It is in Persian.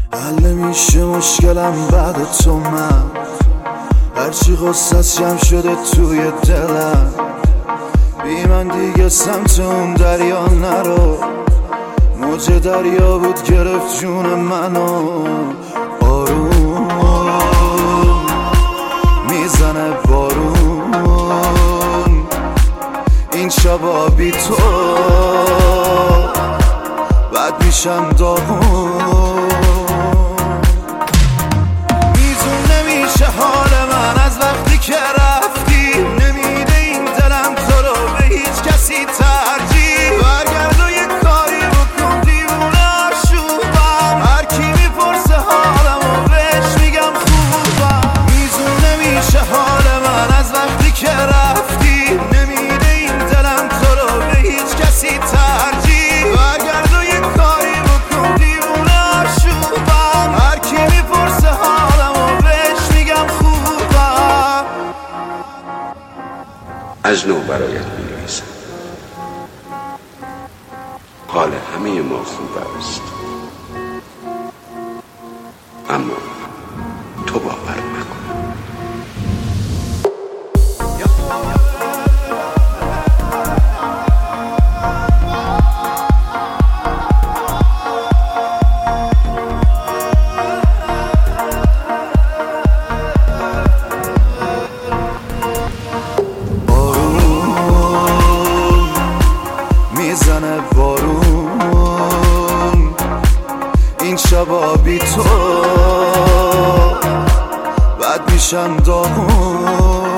حل نمیشه مشکلم بعد تو من، هرچی غصت جمع شده توی دلم. بی من دیگه سمت اون دریا نرو، موج دریا بود گرفت جون منو. آروم میزنه بارون این شبا بی تو، بعد میشم داغون. میزون نمیشه حال من از وقتی که رفتی، نمیده این دلم تو رو به هیچ کسی ترجیح. برگرد و یه کاری بکن دیوونه آشوبم، هر کی میپرسه حالمو بهش میگم خوبم. میزون نمیشه حال من از وقتی که رفتی، نمیده این دلم تو رو به هیچ کسی ترجیح. برگرد و یه کاری بکن دیوونه آشوبم، هر کی میپرسه حالمو بهش میگم خوبم. از نو برایت می‌نویسم، حال همه ما خوب است، اما تو باور نکن. میزنه بارون این شبا بی تو، بعد میشم داغون.